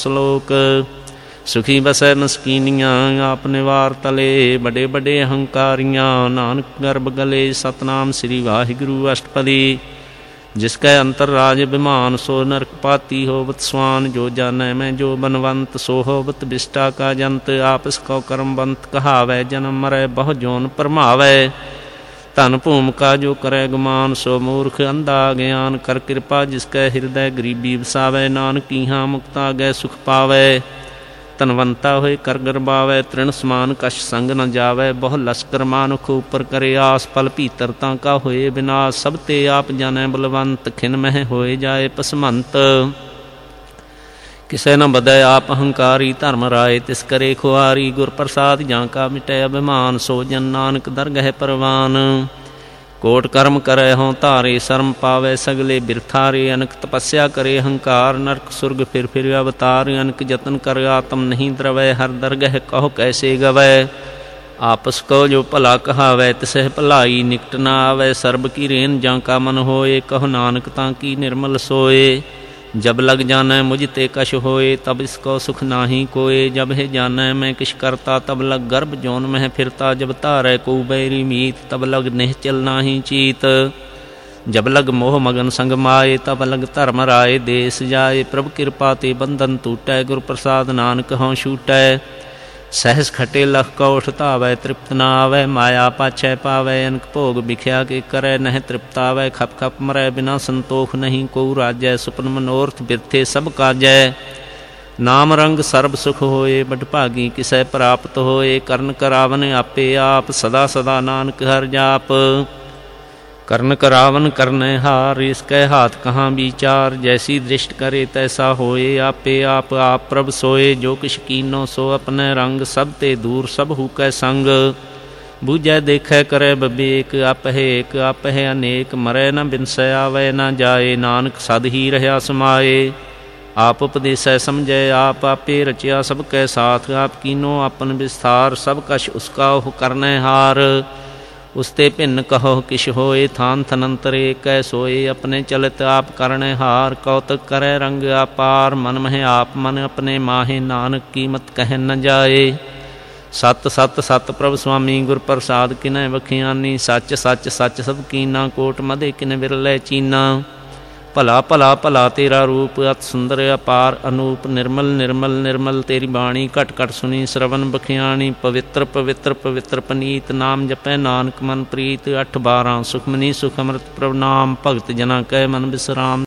ਸਲੋਕ। ਸੁਖੀ ਬਸੈ ਮਸਕੀਨੀਆਂ ਆਪ ਨਿਵਾਰ ਤਲੇ, ਬੜੇ ਬੜੇ ਅਹੰਕਾਰੀਆਂ ਨਾਨਕ ਗਰਭ ਗਲੇ। ਸਤਨਾਮ ਸ੍ਰੀ ਵਾਹਿਗੁਰੂ ਅਸ਼ਟਪਦੀ। ਜਿਸ ਕੈ ਅੰਤਰ ਰਾਜ ਬਿਮਾਨ, ਸੋ ਨਰਕ ਪਾਤੀ ਹੋਵਤ ਸਵਾਨ। ਜੋ ਜਾਨੈ ਮੈਂ ਜੋ ਬਨਵੰਤ, ਸੋ ਹੋਵਤ ਬਿਸ਼ਟਾ ਕਾ ਜੰਤ। ਆਪਸ ਕਉ ਕਰਮਵੰਤ ਕਹਾਵੈ, ਜਨਮ ਮਰੈ ਬਹੁ ਜੋਨ ਭਰਮਾਵੈ। ਧਨ ਭੂਮਿਕਾ ਜੋ ਕਰੈ ਗੁਮਾਨ, ਸੋ ਮੂਰਖ ਅੰਧਾ ਗਿਆਨ। ਕਰ ਕਿਰਪਾ ਜਿਸ ਕੈ ਹਿਰਦੈ ਗਰੀਬੀ ਵਸਾਵੈ, ਨਾਨਕ ਕੀਹਾਂ ਮੁਕਤਾ ਗੈ ਸੁਖ ਪਾਵੈ। ਧਨਵੰਤਾ ਹੋਏ ਕਰ ਗਰਬਾਵੈ, ਤ੍ਰਿਣ ਸਮਾਨ ਕਛ ਸੰਗ ਨ ਜਾਵੈ। ਬਹੁ ਲਸਕਰ ਮਾਨੁਖ ਉਪਰ ਕਰੇ ਆਸ, ਪਲ ਭੀਤਰ ਤਾਂ ਕਾ ਹੋਏ ਬਿਨਾਸ਼। ਸਭ ਤੇ ਆਪ ਜਾਣੈ ਬਲਵੰਤ, ਖਿਨ ਮਹਿ ਹੋਏ ਜਾਏ ਪਸਮੰਤ। ਕਿਸੇ ਨ ਬਦੈ ਆਪ ਅਹੰਕਾਰੀ, ਧਰਮ ਰਾਏ ਤਿਸ ਕਰੇ ਖੁਆਰੀ। ਗੁਰ ਪ੍ਰਸਾਦ ਜਾਂ ਕਾ ਮਿਟੈ ਅਭਿਮਾਨ, ਸੋ ਜਨ ਨਾਨਕ ਦਰਗਹਿ ਪਰਵਾਨ। ਕੋਟ ਕਰਮ ਕਰੈ ਹੋਂ ਧਾਰੇ, ਸ਼ਰਮ ਪਾਵੈ ਸਗਲੇ ਬਿਰਥਾਰੇ। ਅਨਕ ਤਪੱਸਿਆ ਕਰੇ ਹੰਕਾਰ, ਨਰਕ ਸੁਰਗ ਫਿਰ ਫਿਰ ਅਵਤਾਰ। ਅਨਕ ਜਤਨ ਕਰ ਆਤਮ ਨਹੀਂ ਦਰਵੈ, ਹਰ ਦਰਗਹਿ ਕਹੋ ਕੈਸੇ ਗਵੈ। ਆਪਸ ਕੋ ਜੋ ਭਲਾ ਕਹਾਵੈ, ਤਿਸਹਿ ਭਲਾਈ ਨਿਕਟ ਨ ਆਵੈ। ਸਰਬ ਕੀ ਰੇਨ ਜਾਂ ਕਾ ਮਨ ਹੋਏ, ਕਹੋ ਨਾਨਕ ਤਾਂ ਕੀ ਨਿਰਮਲ ਸੋਏ। ਜਬ ਲਗ ਜਾਨੈ ਮੁਝ ਤੇ ਕਛ ਹੋਏ, ਤਬ ਇਸ ਕੋ ਸੁਖ ਨਾਹੀ ਕੋਏ। ਜਬ ਹੈ ਜਾਨੈ ਮੈਂ ਕਿਛ ਕਰਤਾ, ਤਬ ਲਗ ਗਰਭ ਜੋਨ ਮਹਿ ਫਿਰਤਾ। ਜਬ ਧਾਰੈ ਕੋ ਬੈਰੀ ਮੀਤ, ਤਬ ਲਗ ਨਿਹਚਲ ਨਾਹੀ ਚੀਤ। ਜਬ ਲਗ ਮੋਹ ਮਗਨ ਸੰਗ ਮਾਏ, ਤਬ ਲਗ ਧਰਮ ਰਾਏ ਦੇਸ ਜਾਏ। ਪ੍ਰਭ ਕਿਰਪਾ ਤੇ ਬੰਧਨ ਟੂਟੈ, ਗੁਰ ਪ੍ਰਸਾਦ ਨਾਨਕ ਹਉ ਛੂਟੈ। ਸਹਿਸ ਖਟੇ ਲਖ ਕਉਠ ਧਾਵੈ, ਤ੍ਰਿਪਤ ਨਾ ਆਵੈ। ਮਾਇਆ ਪਾਛੈ ਪਾਵੈ, ਅਨਕ ਭੋਗ ਵਿਖਿਆ ਕੇ ਕਰੈ ਨਹਿ ਤ੍ਰਿਪਤਾਵੈ। ਖਪ ਖਪ ਮਰੈ ਬਿਨਾ ਸੰਤੋਖ, ਨਹੀਂ ਕੋ ਰਾਜੈ। ਸੁਪਨ ਮਨੋਰਥ ਬਿਰਥੇ ਸਭ ਕਾਜੈ। ਨਾਮ ਰੰਗ ਸਰਬ ਸੁਖ ਹੋਏ, ਬਡ ਭਾਗੀ ਕਿਸੈ ਪ੍ਰਾਪਤ ਹੋਏ। ਕਰਨ ਕਰਾਵਨ ਆਪੇ ਆਪ, ਸਦਾ ਸਦਾ ਨਾਨਕ ਹਰਿ ਜਾਪ। ਕਰਨ ਕਰਾਵਨ ਕਰਨੈ ਹਾਰ, ਇਸ ਕੈ ਹਾਥ ਕਹਾਂ ਵਿਚਾਰ। ਜੈਸੀ ਦ੍ਰਿਸ਼ਟ ਕਰੇ ਤੈਸਾ ਹੋਏ, ਆਪੇ ਆਪ ਆਪ ਪ੍ਰਭ ਸੋਏ। ਜੋ ਕਿਛ ਕੀਨੋ ਸੋ ਆਪਣੈ ਰੰਗ, ਸਭ ਤੇ ਦੂਰ ਸਭ ਹੂਕੈ ਸੰਗ। ਬੂਝੈ ਦੇਖੈ ਕਰੈ ਬਬੇਕ, ਆਪਹਿ ਏਕ ਆਪਹਿ ਅਨੇਕ। ਮਰੈ ਨ ਬਿਨਸੈ ਆਵੈ ਨ ਜਾਏ, ਨਾਨਕ ਸਦ ਹੀ ਰਹਿਆ ਸਮਾਏ। ਆਪ ਉਪਦੇਸੈ ਸਮਝੈ ਆਪ, ਆਪੇ ਰਚਿਆ ਸਭ ਕੈ ਸਾਥ। ਆਪ ਕੀਨੋ ਆਪਨ ਵਿਸਥਾਰ, ਸਭ ਕਛ ਉਸਕਾ ਉਹ ਕਰਨੈ ਹਾਰ। ਉਸ ਤੇ ਭਿੰਨ ਕਹੋ ਕਿਛ ਹੋਏ, ਥਾਨ ਥਨੰਤਰੇ ਕੈ ਸੋਏ। ਆਪਣੇ ਚਲਿਤ ਆਪ ਕਰਣੈ ਹਾਰ, ਕੌਤਕ ਕਰੈ ਰੰਗ ਆਪਾਰ। ਮਨ ਮਹਿ ਆਪ ਮਨ ਆਪਣੇ ਮਾਹੇ, ਨਾਨਕ ਕੀਮਤ ਕਹਿ ਨ ਜਾਏ। ਸਤ ਸਤ ਸਤ ਪ੍ਰਭ ਸੁਆਮੀ, ਗੁਰ ਪ੍ਰਸਾਦ ਕਿਨੈ ਵਖਿਆਨੀ। ਸੱਚ ਸੱਚ ਸੱਚ ਸਭ ਕੀਨਾ, ਕੋਟ ਮਧੇ ਕਿਨ ਵਿਰਲੇ ਚੀਨਾ। ਭਲਾ ਭਲਾ ਭਲਾ ਤੇਰਾ ਰੂਪ, ਅਤ ਸੁੰਦਰ ਅਪਾਰ ਅਨੂਪ। ਨਿਰਮਲ ਨਿਰਮਲ ਨਿਰਮਲ ਤੇਰੀ ਬਾਣੀ, ਘਟ ਘਟ ਸੁਣੀ ਸਰਵਨ ਬਖਿਆਣੀ। ਪਵਿੱਤਰ ਪਵਿੱਤਰ ਪਵਿੱਤਰ ਪਨੀਤ, ਨਾਮ ਜਪੈ ਨਾਨਕ ਮਨ ਪ੍ਰੀਤ। 8 12 ਸੁਖਮਨੀ ਸੁਖ ਅੰਮ੍ਰਿਤ ਪ੍ਰਭ ਨਾਮ, ਭਗਤ ਜਨਾ ਕੈ ਮਨ ਬਿਸਰਾਮ।